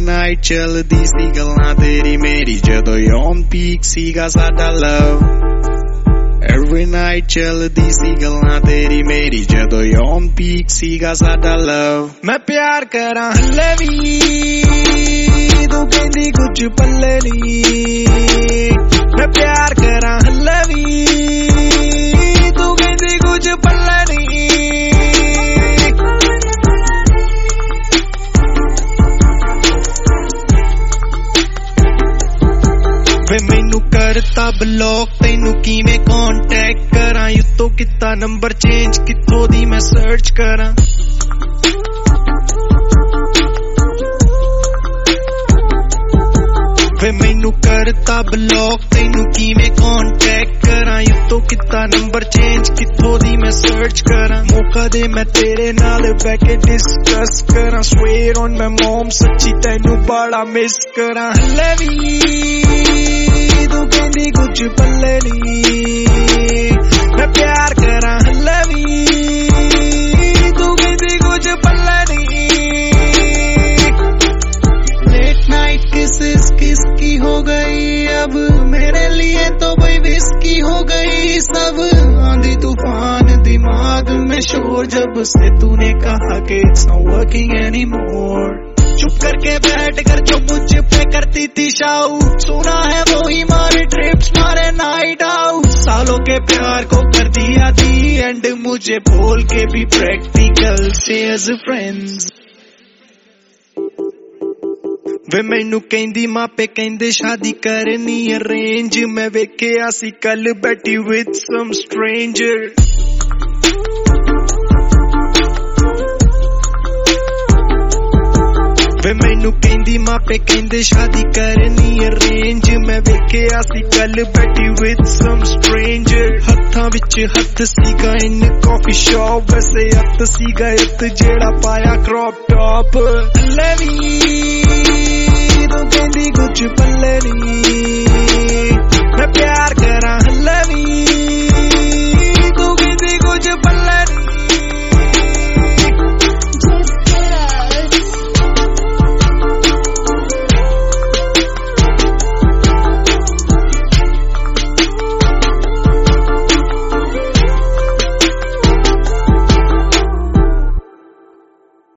night ਚੱਲਦੀ ਸੀ ਗੱਲਾਂ ਤੇਰੀ ਮੇਰੀ ਜਦੋਂ ਔਨ ਪੀਕ ਸੀਗਾ ਸਾਡਾ ਲਵ Every night ਚੱਲਦੀ ਸੀ ਗੱਲਾਂ ਤੇਰੀ ਮੇਰੀ ਜਦੋਂ ਔਨ ਪੀਕ ਸੀਗਾ ਸਾਡਾ ਲਵ ਮੈਂ ਪਿਆਰ ਕਰਾਂ ਹੱਲੇ ਵੀ ਤੂੰ ਕਹਿੰਦੀ ਕੁਝ ਪੱਲੇ ਨਹੀਂ ਮੈਂ ਪਿਆਰ ਕਰਾਂ ਹੱਲੇ ਵੀ ਤੂੰ ਕਹਿੰਦੀ ਕੁਝ ਪੱਲੇ ਨਹੀਂ ਵੇ ਮੈਨੂੰ ਕਰਤਾ ਬਲੌਕ ਤੈਨੂੰ ਕਿਵੇਂ ਕਾਂਟੈਕਟ ਕਰਾਂ ਉੱਤੋਂ ਕੀਤਾ ਨੰਬਰ ਚੇਂਜ ਕਿੱਥੋਂ ਦੀ ਮੈਂ ਸਰਚ ਕਰਾਂ ਵੇ ਮੈਨੂੰ ਕਰਤਾ ਬਲੌਕ ਤੈਨੂੰ ਕਿਵੇਂ ਕਾਂਟੈਕਟ ਕਰਾਂ ਉੱਤੋਂ ਕੀਤਾ ਨੰਬਰ ਚੇਂਜ ਕਿੱਥੋਂ ਦੀ ਮੈਂ ਸਰਚ ਕਰਾਂ ਮੌਕਾ ਦੇ ਮੈਂ ਤੇਰੇ ਨਾਲ ਬਹਿ ਕੇ ਡਿਸਕਸ ਕਰਾਂ ਸਵੇਰ ਔਨ ਮੈਂ ਮਮ ਸੱਚੀ ਤੈਨੂੰ ਬੜਾ ਮਿਸ ਕਰਾਂ ਹੱਲੇ ਵੀ ਤੂੰ ਕਹਿੰਦੀ ਕੁਝ ਪੱਲੇ ਨਹੀਂ ਮੈਂ ਪਿਆਰ ਕਰਾਂ ਹੱਲੇ ਵੀ ਤੂੰ ਕਹਿੰਦੀ ਕੁਝ ਪੱਲੇ ਨਹੀਂ लेट नाइट किसेस किसकी हो गई अब मेरे लिए तो भाई विस्की हो गई सब आंधी तूफान दिमाग में शोर जब से तूने कहा कि it's not working anymore चुप करके बैठ कर जो मुझ पे करती थी शाऊ सुना है वो ही मारे ट्रिप्स मारे नाइट आउट सालों के प्यार को कर दिया दी एंड मुझे बोल के भी प्रैक्टिकल से as friends ਵੇ ਮੈਨੂੰ ਕਹਿੰਦੀ ਮਾਪੇ ਕਹਿੰਦੇ ਸ਼ਾਦੀ ਕਰਨੀ ਅਰੇਂਜ ਮੈਂ ਵੇਖਿਆ ਸੀ ਕੱਲ ਬੈਠੀ with some stranger ਵੇ ਮੈਨੂੰ ਕਹਿੰਦੀ ਮਾਪੇ ਕਹਿੰਦੇ ਸ਼ਾਦੀ ਕਰਨੀ ਅਰੇਂਜ ਮੈਂ ਵੇਖਿਆ ਸੀ ਕੱਲ ਬੈਠੀ with some stranger ਹੱਥਾਂ ਵਿੱਚ ਹੱਥ ਸੀਗਾ ਇਨ ਕਾਫੀ ਸ਼ਾਪ ਵੈਸੇ ਹੱਥ ਸੀਗਾ ਇੱਕ ਜਿਹੜਾ ਪਾਇਆ crop top ਹੱਲੇ ਵੀ ਤੂੰ ਕਹਿੰਦੀ ਕੁਝ ਪੱਲੇ ਨਹੀਂ